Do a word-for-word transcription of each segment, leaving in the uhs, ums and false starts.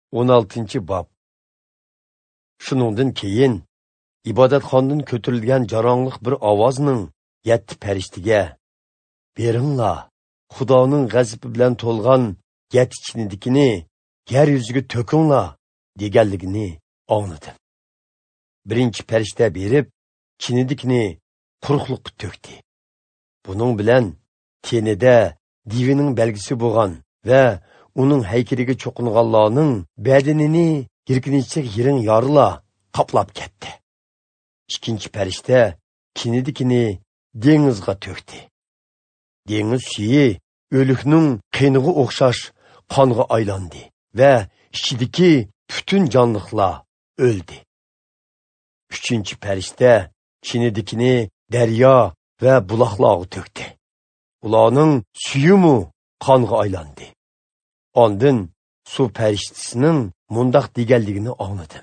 o'n oltinchi bob. Shuningdan keyin ibodatxondan ko'tarilgan jarongliq bir ovozning yetti farishtaga beringlar, Xudoning g'azabi bilan to'lgan yetti chinidikini yer yuziga to'kinglar deganligini angladim. Birinchi farishta berib, chinidikni quruqliqqa to'kdi. Buning bilan tenida divining belgisi bo'lgan va uning haykaliga cho'qinganlarning badanini yirkinichlik yiring yorila qoplab ketdi. Ikkinchi farishta chinidikini dengizga to'kdi. Dengiz suyi o'likning qiniga o'xshash qonga aylandi va ichidagi butun jonliqlar o'ldi. Uchinchi farishta chinidikini daryo va buloqlarga to'kdi. Ularning suyimi qonga aylandi. Ondan suv farishtasinin mundaq deganligini angladim.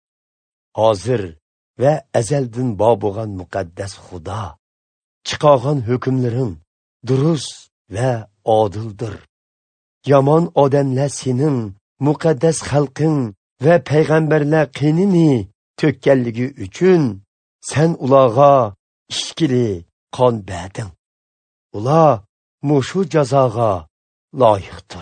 Hozir va azaldan bor bo'lgan muqaddas Xudo, chiqargan hukmlaring durust va odildir. Yomon odamlar sening muqaddas xalqing va payg'ambarlar qinini to'kkanligi uchun sen ularga ishkili qon berding. Ular mushu jazoga loyiqdir.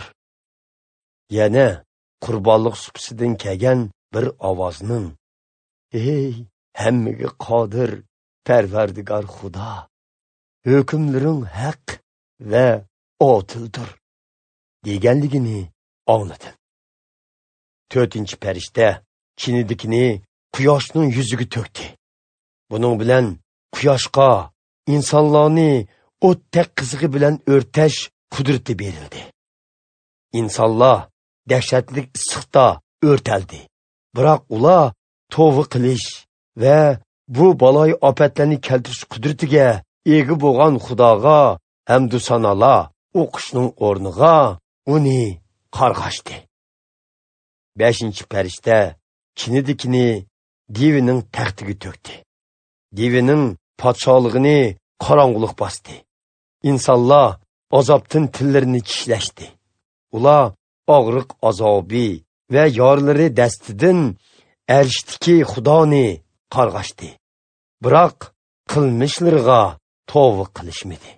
Yana qurbonlik supisidan kelgan bir ovozning: Ey hammaga qodir Parvardigor Xudo, hukmlaring haq va odildir deganligini angladim. To'rtinchi farishta chinidikini quyoshning yuziga to'kdi. Buning bilan quyoshga insonlarni o'tdek qizig'i bilan o'rtash qudrati berildi. İnsanlar dahshatli issiqda o'rtaldi. Biroq ular tavba qilish va bu baloy ofatlarni keltirish qudratiga ega bo'lgan Xudoga hamdu sanolar o'qishning o'rniga uni qarg'ashdi. beshinchi farishta chinidikini divining taxtiga to'kdi. Divining podsholigini qorong'ulik bosdi. İnsanlar azobdan tillarini tishlashdi. Ular og'riq azobi va yorlari dastidan arshdagi Xudoni qarg'ashdi. Biroq qilmishlariga tavba qilishmadi.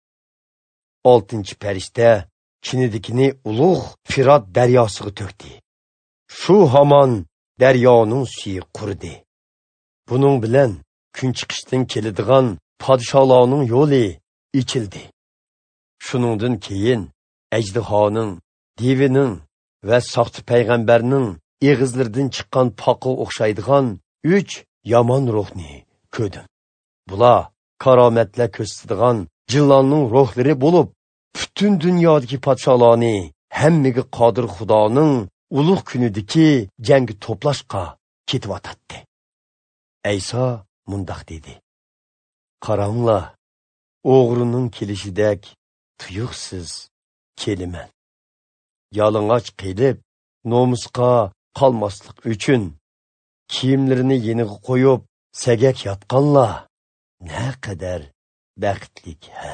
oltinchi farishta chinidikini ulug' Firat daryosiga to'kdi. Shu hamon daryoning suyi qurdi. Buning bilan kun chiqishdan keladigan podsholarning yo'li ichildi. Shuningdan keyin ajdihoning, divining va soxta payg'ambarning eg'izlaridan chiqqan poqqa o'xshaydigan uch yomon ruhni ko'rdim. Bular karomatlar ko'rsatadigan jinlarning ruhlari bo'lib, butun dunyodagi podsholarni hammaga qodir Xudoning ulug' kunidagi jangga to'plashga ketib-o'tadi. Ayso mundaq dedi: Qaranglar, o'g'rining kelishidek tuyuqsiz keliman. Yalang'och qilib, nomusqa qolmaslik uchun kiyimlarini yeniga qo'yib, sagak yotganlar ne qadar baxtlik ha.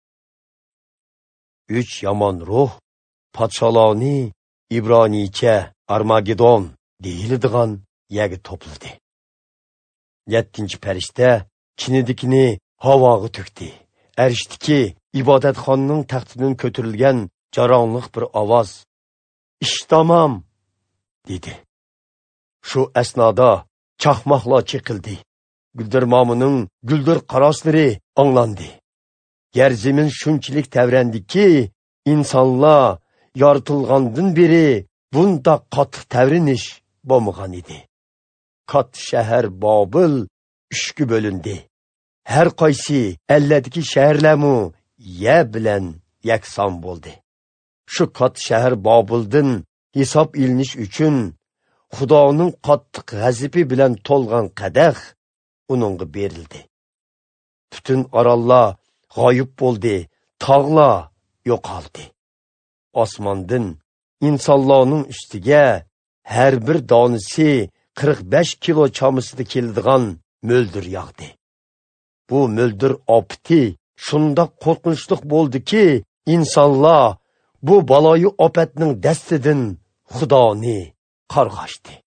Uch yomon ruh podsholarni İbranicha Armagedon deyiladigan yerga to'pladi. Yettinchi farishta chinidikini havoga to'kdi. Arishdiki ibodatxonning taxtidan ko'tarilgan jaronliq bir ovoz: "Ish tamom" dedi. Shu asnoda chaqmoqlar chiqildi. Guldirmomining guldir qaroslari anglandi. Yer zamin shunchalik tavrandiki, insonlar yoritilgandan beri bunda qattiq tavrinish bo'lmagan edi. Kat shahar Bobil uchga bo'lindi. Har qaysi alladagi shaharlarmu ya bilan yakson bo'ldi. Shu kat shahar Bobildan hisob ilinish uchun Xudoning qattiq g'azabi bilan to'lgan qadah uningga berildi. Butun orollar g'oyib bo'ldi, tog'lar yo'qoldi. Osmondan insonlarning ustiga har bir donisi qirq besh kilo chamusida keladigan mo'ldir yog'di. Bu mo'ldir opti shundoq qo'rqinchli bo'ldiki, insonlar bu baloyi ofatning dastidan Xudoni qarg'ashdi.